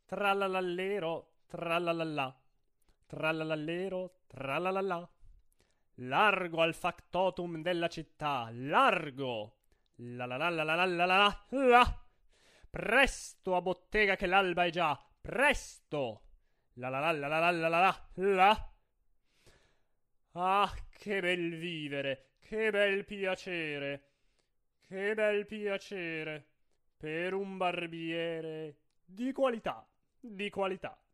Tralalallero, tralalalla. Tralalallero, tralalalla. Largo al factotum della città, largo! La la la la la la la la la! Presto a bottega che l'alba è già, presto! La la la la la la la la la! Ah, che bel vivere, che bel piacere, per un barbiere di qualità, di qualità.